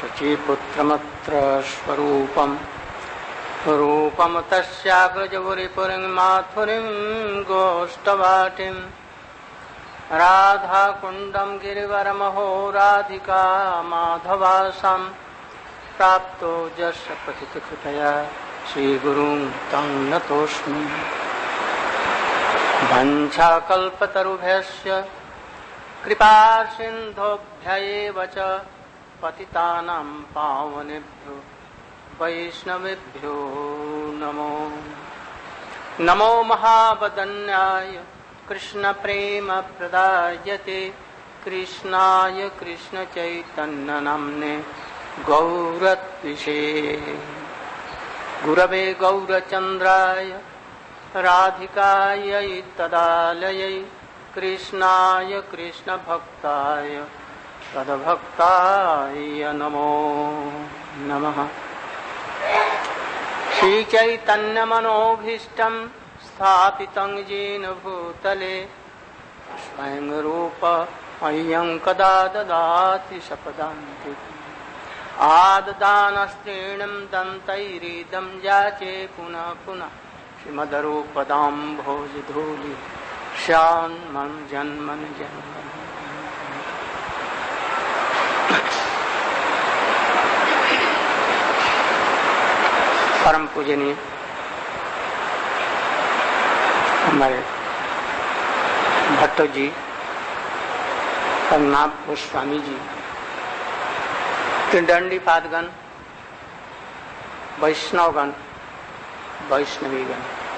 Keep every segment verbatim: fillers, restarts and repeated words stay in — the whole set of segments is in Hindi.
शचीपुत्रमत्र स्वरूपं रूपं तस्याग्रजपुरीपुरीं माथुरीं गोष्ठवाटिं राधाकुण्डं गिरिवरमहो राधिका माधवासां प्राप्तो यस्य पतितकृपया श्रीगुरुं तं नतोऽस्मि। वञ्चाकल्पतरुभ्यश्च कृपा सिन्धुभ्यैव च पतितानां पावनेभ्यो वैष्णवेभ्यो नमो नमो महावदन्याय कृष्णप्रेमप्रदायते कृष्णाय कृष्णचैतन्यनाम्ने गौरत्विषे गुरवे गौरचन्द्राय राधिकायै तदालयै कृष्णाय कृष्णभक्ताय तद्भक्ताय नमो नमः। श्रीचैतन्यमनोभीष्टं स्थापितं येन भूतले स्वयं रूप मह्यं कदा ददाति सपदान्ते आददानस्त्रीणं दन्तैरिदं याचे पुनः पुनः श्रीमद्रूपदाम्भोजधूलि श्यान्मं जन्मन जन्मन। परम पूजनीय हमारे भट्टो जी, पद्मनाभ गोस्वामी जी, त्रिदंडी पादगण, वैष्णवगण, वैष्णवीगण,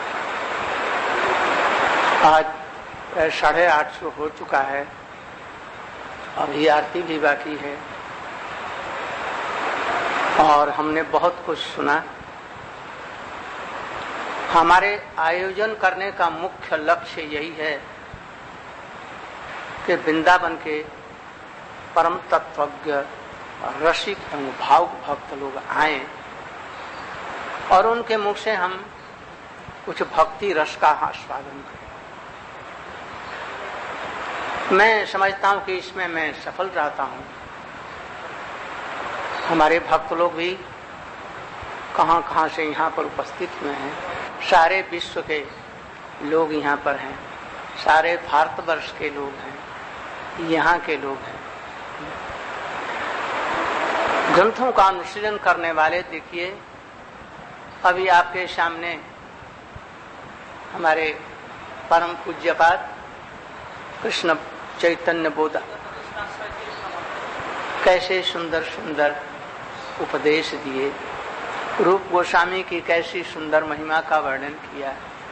आज साढ़े आठ सौ हो चुका है। अभी आरती भी बाकी है और हमने बहुत कुछ सुना। हमारे आयोजन करने का मुख्य लक्ष्य यही है कि वृंदावन के परम तत्वज्ञ रसिक एवं भावुक भक्त लोग आए और उनके मुख से हम कुछ भक्ति रस का आस्वादन करें। मैं समझता हूं कि इसमें मैं सफल रहता हूं। हमारे भक्त लोग भी कहां कहां से यहाँ पर उपस्थित हुए हैं। सारे विश्व के लोग यहाँ पर हैं, सारे भारतवर्ष के लोग हैं, यहाँ के लोग हैं। ग्रंथों का अनुशीलन करने वाले देखिए, अभी आपके सामने हमारे परम पूज्यपाद कृष्ण चैतन्य बोध कैसे सुंदर सुंदर उपदेश दिए, रूप गोस्वामी की कैसी सुंदर महिमा का वर्णन किया।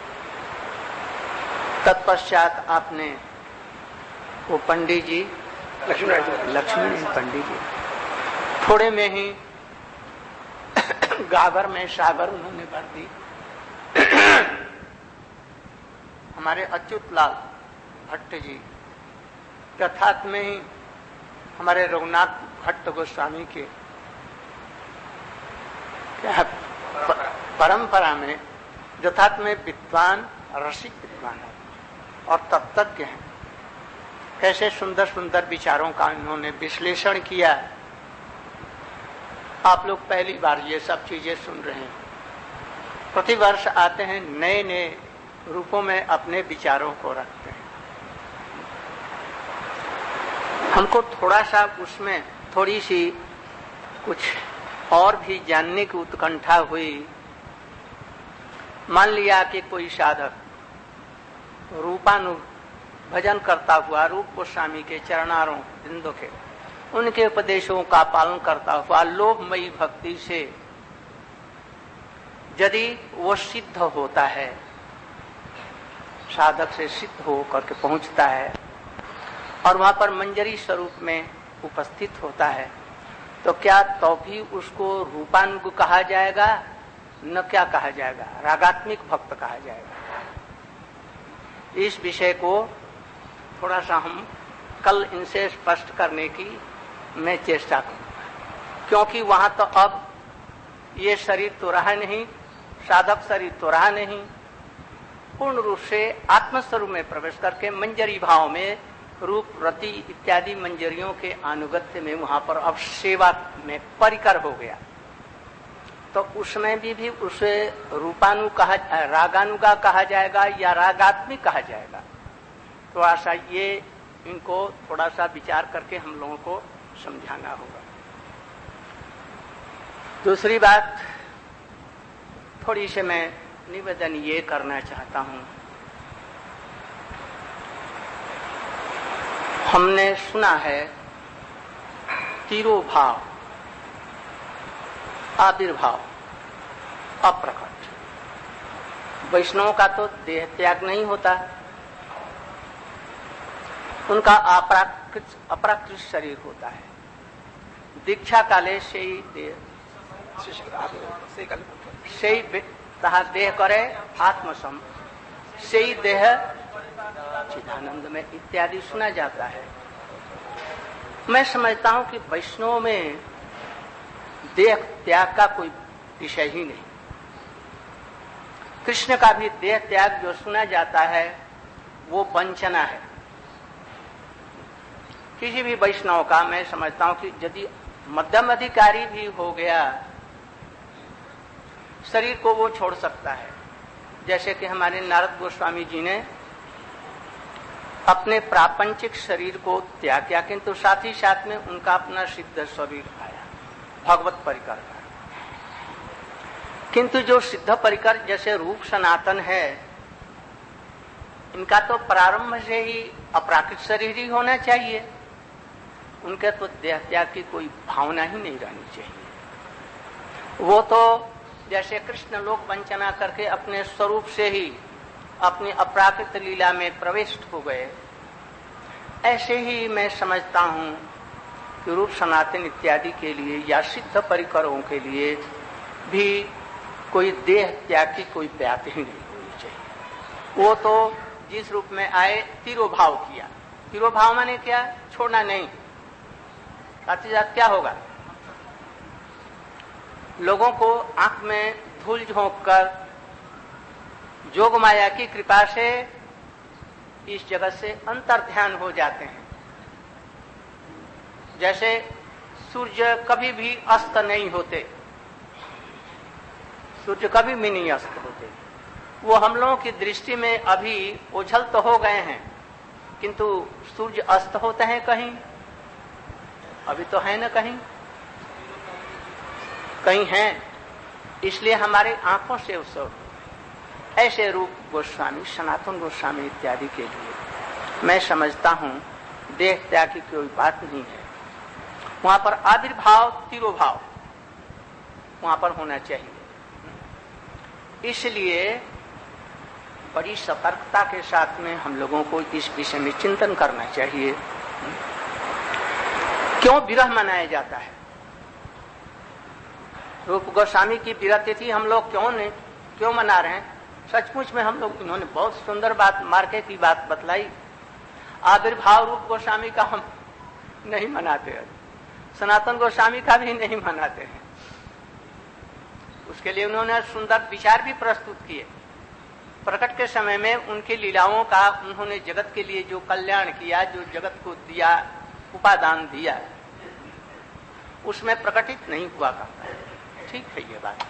तत्पश्चात आपने वो पंडित जी लक्ष्मी लक्ष्मी पंडित जी थोड़े में ही गागर में सागर उन्होंने भर दी। हमारे अच्युत लाल भट्ट जी यथार्थ में ही हमारे रघुनाथ भट्ट गोस्वामी के परंपरा में यथार्थ में विद्वान रसिक विद्वान है और तत्वज्ञ हैं। कैसे सुंदर सुंदर विचारों का इन्होंने विश्लेषण किया। आप लोग पहली बार ये सब चीजें सुन रहे हैं। प्रतिवर्ष आते हैं, नए नए रूपों में अपने विचारों को रखते हैं। हमको थोड़ा सा उसमें थोड़ी सी कुछ और भी जानने की उत्कंठा हुई। मान लिया कि कोई साधक रूपानु भजन करता हुआ रूप गोस्वामी के चरणारों बिंदु के उनके उपदेशों का पालन करता हुआ लोभमयी भक्ति से यदि वो सिद्ध होता है, साधक से सिद्ध हो करके पहुंचता है और वहां पर मंजरी स्वरूप में उपस्थित होता है, तो क्या तो भी उसको रूपानुग कहा जाएगा, न क्या कहा जाएगा, रागात्मिक भक्त कहा जाएगा। इस विषय को थोड़ा सा हम कल इनसे स्पष्ट करने की मैं चेष्टा करूंगा, क्योंकि वहां तो अब ये शरीर तो रहा नहीं, साधक शरीर तो रहा नहीं, पूर्ण रूप से आत्मस्वरूप में प्रवेश करके मंजरी भाव में रूप, रति इत्यादि मंजरियों के अनुगत्य में वहां पर अब सेवा में परिकर हो गया, तो उसमें भी, भी उसे रूपानु कहा, रागानुगा कहा जाएगा या रागात्मिक कहा जाएगा। तो ऐसा ये इनको थोड़ा सा विचार करके हम लोगों को समझाना होगा। दूसरी बात, थोड़ी से मैं निवेदन ये करना चाहता हूं, हमने सुना है तिरोभाव, आविर्भाव, अप्रकट। वैष्णव का तो देह त्याग नहीं होता, उनका अपराकृत अपराकृत शरीर होता है। दीक्षा काले से ही देह से ही तहा देह करे आत्मसम, से ही देह चिदानंद में इत्यादि सुना जाता है। मैं समझता हूं कि वैष्णव में देह त्याग का कोई विषय ही नहीं। कृष्ण का भी देह त्याग जो सुना जाता है वो वंचना है। किसी भी वैष्णव का मैं समझता हूं कि यदि मध्यम अधिकारी भी हो गया, शरीर को वो छोड़ सकता है। जैसे कि हमारे नारद गोस्वामी जी ने अपने प्रापंचिक शरीर को त्याग किया, किंतु साथ ही साथ में उनका अपना सिद्ध शरीर आया, भगवत परिकर का। किंतु जो सिद्ध परिकर जैसे रूप सनातन है, इनका तो प्रारंभ से ही अपराकृत शरीर ही होना चाहिए। उनके तो देह त्याग की कोई भावना ही नहीं रहनी चाहिए। वो तो जैसे कृष्ण लोक वंचना करके अपने स्वरूप से ही अपनी अपराकृत लीला में प्रविष्ट हो गए, ऐसे ही मैं समझता हूं कि रूप सनातन इत्यादि के लिए या सिद्ध परिकरों के लिए भी कोई देह त्याग की कोई बात ही नहीं होनी चाहिए। वो तो जिस रूप में आए तिरोभाव किया। तिरोभाव माने क्या? छोड़ना नहीं। साथ ही साथ क्या होगा? लोगों को आंख में धूल झोंक कर जोग माया की कृपा से इस जगत से अंतर ध्यान हो जाते हैं। जैसे सूर्य कभी भी अस्त नहीं होते, सूर्य कभी भी नहीं अस्त होते। वो हम लोगों की दृष्टि में अभी ओझल तो हो गए हैं, किंतु सूर्य अस्त होते हैं कहीं? अभी तो है न कहीं, कहीं हैं। इसलिए हमारे आंखों से उस ऐसे रूप गोस्वामी, सनातन गोस्वामी इत्यादि के लिए मैं समझता हूं देह त्याग की कोई बात नहीं है। वहां पर आविर्भाव, तिरोभाव वहां पर होना चाहिए। इसलिए बड़ी सतर्कता के साथ में हम लोगों को इस विषय में चिंतन करना चाहिए। क्यों विरह मनाया जाता है? रूप गोस्वामी की विरह तिथि हम लोग क्यों नहीं क्यों मना रहे हैं? सचमुच में हम लोग, इन्होंने बहुत सुंदर बात, मार्के की बात बतलाई। आविर्भाव रूप गोस्वामी का हम नहीं मनाते हैं, सनातन गोस्वामी का भी नहीं मनाते हैं। उसके लिए उन्होंने सुंदर विचार भी प्रस्तुत किए। प्रकट के समय में उनकी लीलाओं का उन्होंने जगत के लिए जो कल्याण किया, जो जगत को दिया, उपादान दिया, उसमें प्रकटित नहीं हुआ करता है। ठीक है ये बात।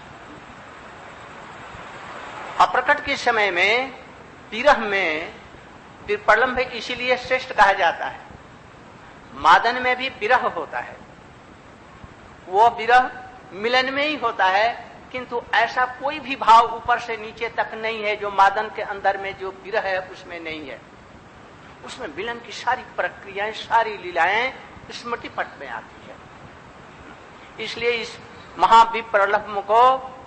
अप्रकट के समय में विरह में प्रलंब इसीलिए श्रेष्ठ कहा जाता है। मादन में भी विरह होता है, वो विरह मिलन में ही होता है, किंतु ऐसा कोई भी भाव ऊपर से नीचे तक नहीं है जो मादन के अंदर में जो विरह है उसमें नहीं है। उसमें मिलन की सारी प्रक्रियाएं, सारी लीलाएं स्मृति पट में आती है। इसलिए इस महाविप्रलंब को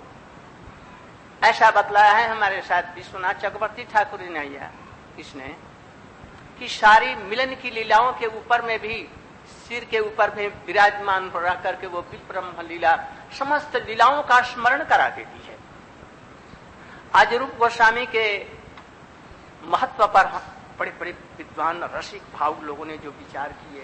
ऐसा बतलाया है हमारे साथ विश्वनाथ चक्रवर्ती ठाकुर ने आया इसने कि सारी मिलन की लीलाओं के ऊपर में भी, सिर के ऊपर में विराजमान हो रह करके वो विप्रलंब लीला समस्त लीलाओं का स्मरण करा देती है। आज रूप गोस्वामी के महत्व पर बड़े बड़े विद्वान रसिक भाव लोगों ने जो विचार किए,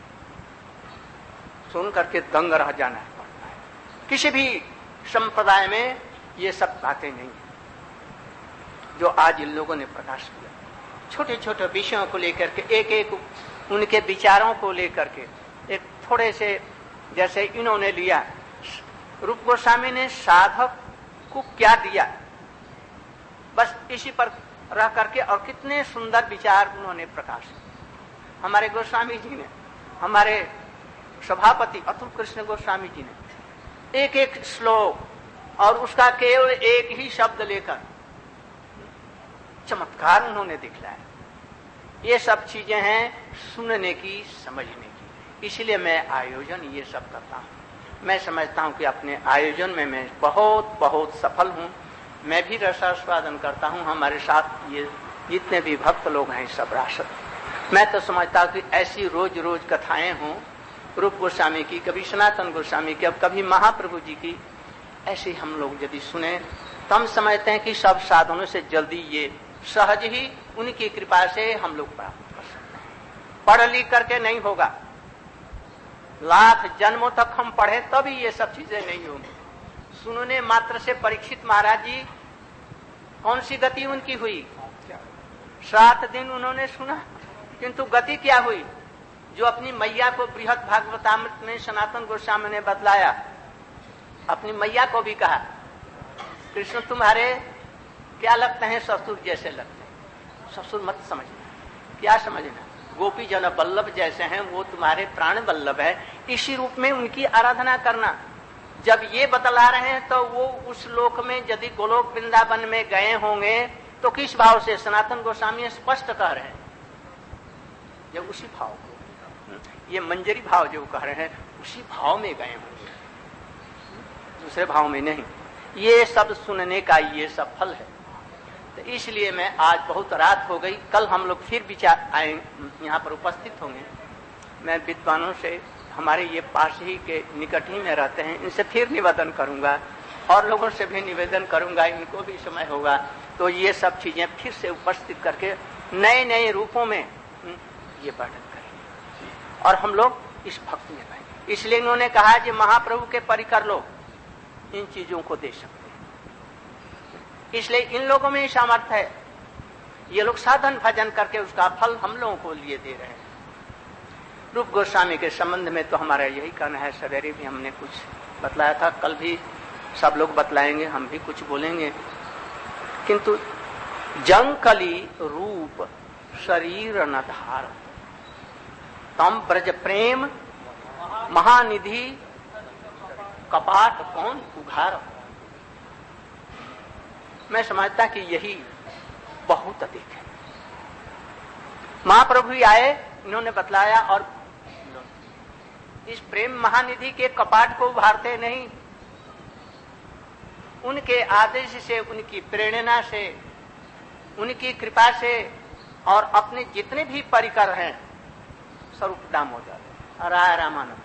सुन करके दंग रह जाना पड़ता है। किसी भी संप्रदाय में ये सब बातें नहीं है जो आज इन लोगों ने प्रकाश किया। छोटे छोटे विषयों को लेकर के, एक एक उनके विचारों को लेकर के, एक थोड़े से, जैसे इन्होंने लिया, रूप गोस्वामी ने साधक को क्या दिया, बस इसी पर रह करके, और कितने सुंदर विचार उन्होंने प्रकाशित। हमारे गोस्वामी जी ने, हमारे सभापति अतुल कृष्ण गोस्वामी जी ने एक एक श्लोक और उसका केवल एक ही शब्द लेकर चमत्कार उन्होंने दिखलाया। ये सब चीजें हैं सुनने की, समझने की। इसलिए मैं आयोजन ये सब करता हूं। मैं समझता हूं कि अपने आयोजन में मैं बहुत बहुत सफल हूं। मैं भी रसास्वादन करता हूं, हमारे साथ ये जितने भी भक्त लोग हैं सब रासद। मैं तो समझता हूं कि ऐसी रोज रोज कथाएं हों, रूप गोस्वामी की, कभी सनातन गोस्वामी की, अब कभी महाप्रभु जी की, ऐसे हम लोग यदि सुने तो हम समझते हैं कि सब साधनों से जल्दी ये सहज ही उनकी कृपा से हम लोग प्राप्त कर सकते हैं। पढ़ लिख करके नहीं होगा, लाख जन्मों तक हम पढ़े तभी ये सब चीजें नहीं होंगी। सुनने मात्र से परीक्षित महाराज जी, कौन सी गति उनकी हुई? सात दिन उन्होंने सुना, किंतु गति क्या हुई? जो अपनी मैया को बृहद भागवतामृत में सनातन गोस्वामी ने बतलाया, अपनी मैया को भी कहा, कृष्ण तुम्हारे क्या लगते हैं? ससुर जैसे लगते हैं। ससुर मत समझना, क्या समझना? गोपी जन वल्लभ जैसे हैं, वो तुम्हारे प्राण वल्लभ है। इसी रूप में उनकी आराधना करना। जब ये बतला रहे हैं तो वो उस लोक में यदि गोलोक वृंदावन में गए होंगे तो किस भाव से? सनातन गोस्वामी स्पष्ट कह रहे हैं, जब उसी भाव को, ये मंजरी भाव जो कह रहे हैं, उसी भाव में गए होंगे, दूसरे भाव में नहीं। ये सब सुनने का ये सब फल है। तो इसलिए मैं, आज बहुत रात हो गई, कल हम लोग फिर विचार आए यहाँ पर उपस्थित होंगे। मैं विद्वानों से, हमारे ये पास ही के निकट ही में रहते हैं, इनसे फिर निवेदन करूंगा, और लोगों से भी निवेदन करूंगा, इनको भी समय होगा तो ये सब चीजें फिर से उपस्थित करके नए नए रूपों में ये वर्णन करेंगे और हम लोग इस भक्ति में रहेंगे। इसलिए इन्होंने कहा कि महाप्रभु के परिकर लोग इन चीजों को दे सकते हैं। इसलिए इन लोगों में सामर्थ्य है, ये लोग साधन भजन करके उसका फल हम लोगों को लिए दे रहे हैं। रूप गोस्वामी के संबंध में तो हमारा यही कहना है। सवेरे भी हमने कुछ बतलाया था, कल भी सब लोग बतलाएंगे, हम भी कुछ बोलेंगे। किंतु जंकली रूप शरीर न धार, तम ब्रज प्रेम महानिधि कपाट कौन उघार। मैं समझता कि यही बहुत अधिक है। महाप्रभु ही आए, इन्होंने बतलाया, और इस प्रेम महानिधि के कपाट को उभारते नहीं, उनके आदेश से, उनकी प्रेरणा से, उनकी कृपा से, और अपने जितने भी परिकर हैं स्वरूप दाम हो जाते। राय रामानंद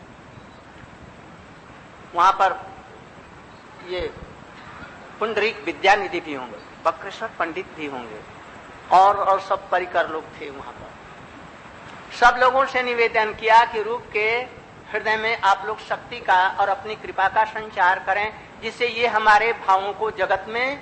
वहां पर ये पुंडरीक विद्यानिधि भी होंगे, बक्रेश्वर पंडित भी होंगे, और और सब परिकर लोग थे वहां पर। सब लोगों से निवेदन किया कि रूप के हृदय में आप लोग शक्ति का और अपनी कृपा का संचार करें, जिससे ये हमारे भावों को जगत में,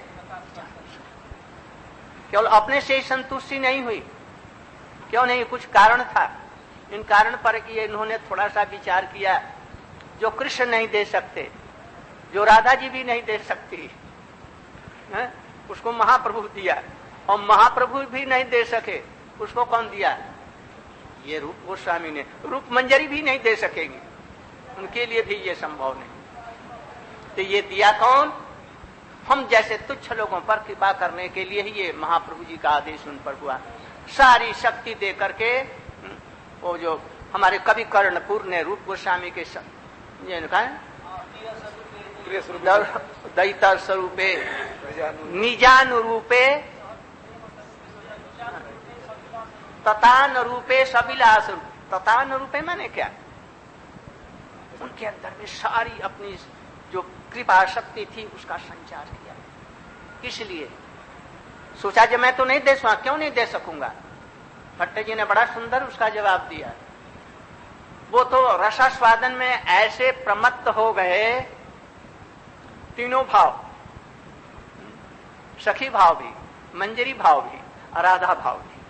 केवल अपने से ही संतुष्टि नहीं हुई। क्यों नहीं? कुछ कारण था। इन कारण पर कि इन्होंने थोड़ा सा विचार किया, जो कृष्ण नहीं दे सकते, जो राधा जी भी नहीं दे सकती है, उसको महाप्रभु दिया, और महाप्रभु भी नहीं दे सके, उसको कौन दिया? ये रूप गोस्वामी ने। रूप मंजरी भी नहीं दे सकेगी, उनके लिए भी ये संभव नहीं। तो ये दिया कौन? हम जैसे तुच्छ लोगों पर कृपा करने के लिए ही ये महाप्रभु जी का आदेश उन पर हुआ। सारी शक्ति दे करके वो जो हमारे कवि कर्णपुर ने रूप गोस्वामी के ये कहा दैता स्वरूपे निजानुरूपे ततान रूपे सबिलास। ततान रूपे माने क्या? उनके अंदर में सारी अपनी जो कृपा शक्ति थी उसका संचार किया। इसलिए सोचा कि मैं तो नहीं दे सकूंगा। क्यों नहीं दे सकूंगा? भट्ट जी ने बड़ा सुंदर उसका जवाब दिया। वो तो रसास्वादन में ऐसे प्रमत्त हो गए, तीनों भाव, सखी भाव भी, मंजरी भाव भी, राधा भाव भी,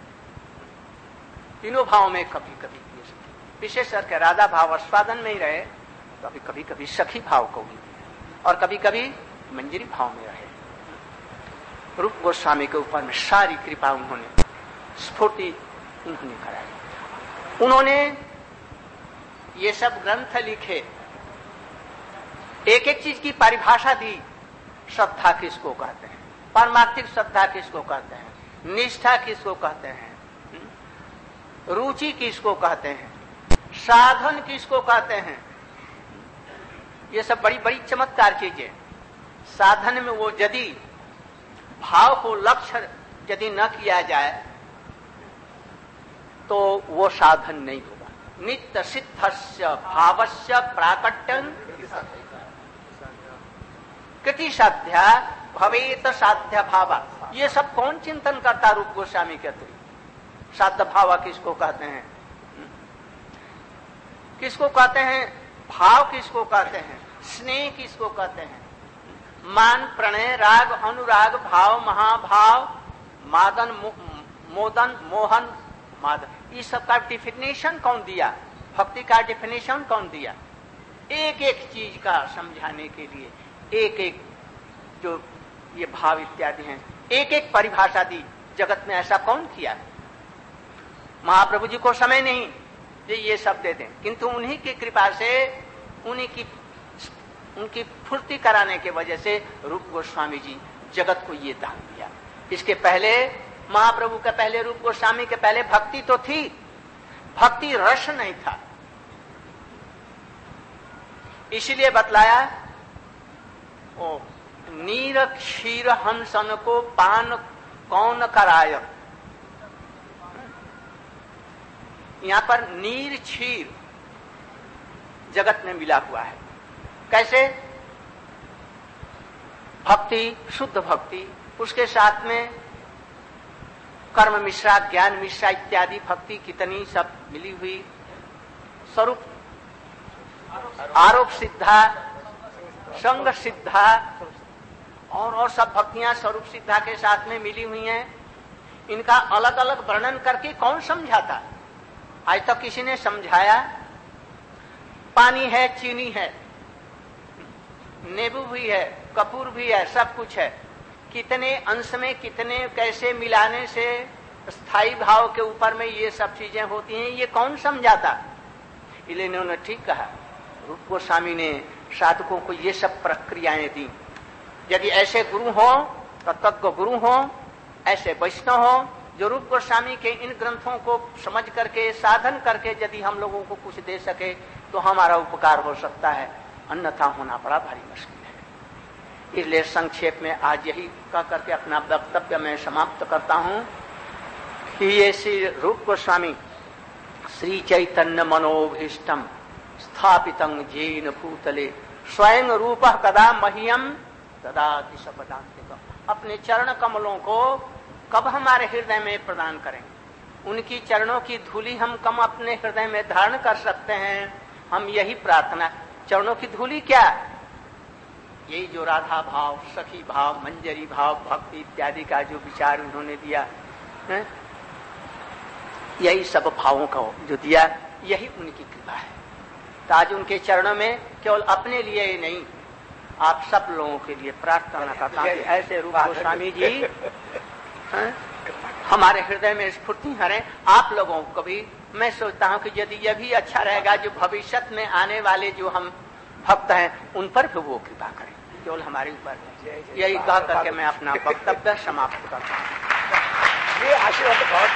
तीनों भाव में कभी कभी विशेष करके राधा भाव आस्वादन में ही रहे, तो अभी कभी कभी सखी भाव को भी, और कभी कभी मंजरी भाव में रहे। रूप गोस्वामी के ऊपर में सारी कृपा उन्होंने स्फूर्ति उन्होंने कराई। उन्होंने ये सब ग्रंथ लिखे, एक एक चीज की परिभाषा दी। श्रद्धा किसको कहते हैं, परमार्थिक श्रद्धा किसको कहते हैं, निष्ठा किसको कहते हैं, रुचि किसको कहते हैं, साधन किसको कहते हैं। ये सब बड़ी बड़ी चमत्कार चीजें। साधन में वो यदि भाव को लक्ष्य यदि न किया जाए तो वो साधन नहीं होगा। नित्य सिद्धस्य भावस्य प्राकट्यं कृति साध्या भवेत साध्य भावा। ये सब कौन चिंतन करता रूप गोस्वामी के अतिरिक्त। साध्य भावा किसको कहते हैं, किसको कहते हैं, भाव किसको कहते हैं, स्नेह किसको कहते हैं, मान प्रणय राग अनुराग भाव महाभाव मादन मो, मोदन मोहन मादन, इस सब का डिफिनेशन कौन दिया, भक्ति का डिफिनेशन कौन दिया। एक एक चीज का समझाने के लिए एक एक जो ये भाव इत्यादि हैं, एक एक परिभाषा दी। जगत में ऐसा कौन किया। महाप्रभु जी को समय नहीं ये ये सब दे दें, किंतु उन्हीं की कृपा से, उन्हीं की उनकी फूर्ति कराने के वजह से रूप गोस्वामी जी जगत को ये दान दिया। इसके पहले महाप्रभु के पहले, रूप गोस्वामी के पहले भक्ति तो थी, भक्ति रस नहीं था। इसलिए बतलाया ओ नीर क्षीर हंसन को पान कौन कराय। यहां पर नीर क्षीर जगत में मिला हुआ है। कैसे, भक्ति, शुद्ध भक्ति, उसके साथ में कर्म मिश्रा, ज्ञान मिश्रा इत्यादि भक्ति कितनी सब मिली हुई। स्वरूप आरोप सिद्धा, संग सिद्धा और और सब भक्तियां स्वरूप सिद्धा के साथ में मिली हुई हैं। इनका अलग अलग वर्णन करके कौन समझाता। आज तक किसी ने समझाया। पानी है, चीनी है, नींबू भी है, कपूर भी है, सब कुछ है। कितने अंश में कितने कैसे मिलाने से स्थायी भाव के ऊपर में ये सब चीजें होती हैं, ये कौन समझाता। इसलिए इन्होंने ठीक कहा, रूप गोस्वामी ने साधकों को ये सब प्रक्रियाएं दी। यदि ऐसे गुरु हो, तत्व गुरु हो, ऐसे वैष्णव हो जो रूप गोस्वामी के इन ग्रंथों को समझ करके साधन करके यदि हम लोगों को कुछ दे सके तो हमारा उपकार हो सकता है, अन्यथा होना बड़ा भारी मुश्किल है। इसलिए संक्षेप में आज यही कह करके अपना वक्तव्य मैं समाप्त करता हूं कि ये श्री रूप गोस्वामी श्री चैतन्य मनोभीष्टम स्थापितं जेन भूतले स्वयं रूप कदा मह्यम ददाति सपदान्तिकम्। अपने चरण कमलों को कब हमारे हृदय में प्रदान करेंगे। उनकी चरणों की धूली हम कम अपने हृदय में धारण कर सकते हैं। हम यही प्रार्थना, चरणों की धूली क्या, यही जो राधा भाव, सखी भाव, मंजरी भाव, भक्ति इत्यादि का जो विचार उन्होंने दिया है, यही सब भावों का जो दिया, यही उनकी कृपा है। तो आज उनके चरणों में केवल अपने लिए ही नहीं, आप सब लोगों के लिए प्रार्थना करता हूं कि ऐसे रूप गोस्वामी जी है? हमारे हृदय में स्फूर्ति हरें। आप लोगों को भी मैं सोचता हूं कि यदि यह भी अच्छा रहेगा, जो भविष्य में आने वाले जो हम भक्त हैं उन पर भी वो कृपा करें, केवल हमारे ऊपर। यही कह करके मैं अपना वक्तव्य समाप्त करता हूं। ये आशीर्वाद बहुत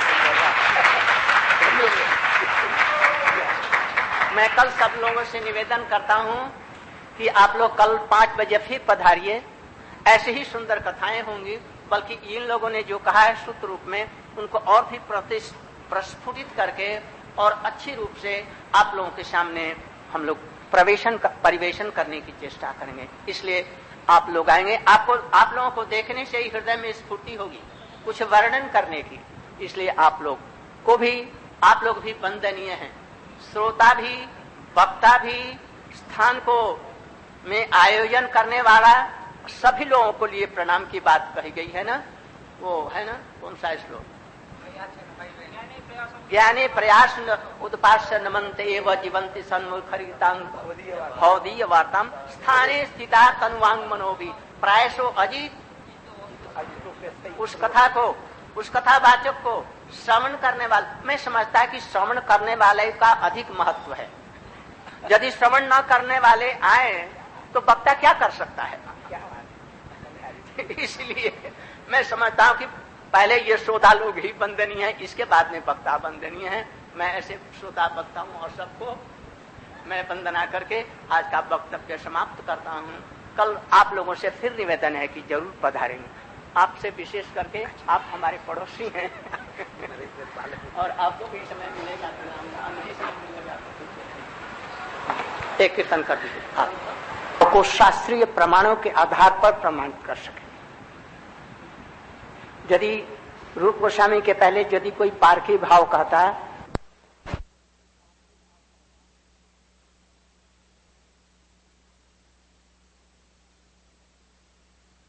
मैं कल सब लोगों से निवेदन करता हूं कि आप लोग कल पांच बजे फिर पधारिए। ऐसे ही सुंदर कथाएं होंगी, बल्कि इन लोगों ने जो कहा है शुद्ध रूप में उनको और भी प्रस्फुटित करके और अच्छी रूप से आप लोगों के सामने हम लोग प्रवेशन परिवेशन करने की चेष्टा करेंगे। इसलिए आप लोग आएंगे, आपको आप लोगों को देखने से ही हृदय में स्फूर्ति होगी कुछ वर्णन करने की। इसलिए आप लोग को भी, आप लोग भी वंदनीय हैं, श्रोता भी, वक्ता भी, स्थान को में आयोजन करने वाला सभी लोगों को लिए प्रणाम की बात कही गई है ना, वो है ना, कौन सा श्लोक ज्ञाने प्रयास उद्पास्य नमन्ते एव जीवंती सन्मुखरितांग भौदीय वार्ताम स्थाने स्थिता तनुवांग मनोभी प्रायशो अजीत। उस कथा को, उस कथावाचक को श्रवण करने वाले, मैं समझता है कि श्रवण करने वाले का अधिक महत्व है। यदि श्रवण न करने वाले आए तो वक्ता क्या कर सकता है? इसलिए मैं समझता हूं कि पहले ये श्रोता लोग ही वंदनीय है, इसके बाद में वक्ता वंदनीय है। मैं ऐसे श्रोता वक्ता हूं और सबको मैं वंदना करके आज का वक्तव्य समाप्त करता हूं। कल आप लोगों से फिर निवेदन है कि जरूर पधारेंगे। आपसे विशेष करके आप हमारे पड़ोसी हैं और आपको भी समय मिलेगा एक कीर्तन कर दीजिए, आपको शास्त्रीय प्रमाणों के आधार पर प्रमाणित कर सके। यदि रूप गोस्वामी के पहले यदि कोई पारखी भाव कहता है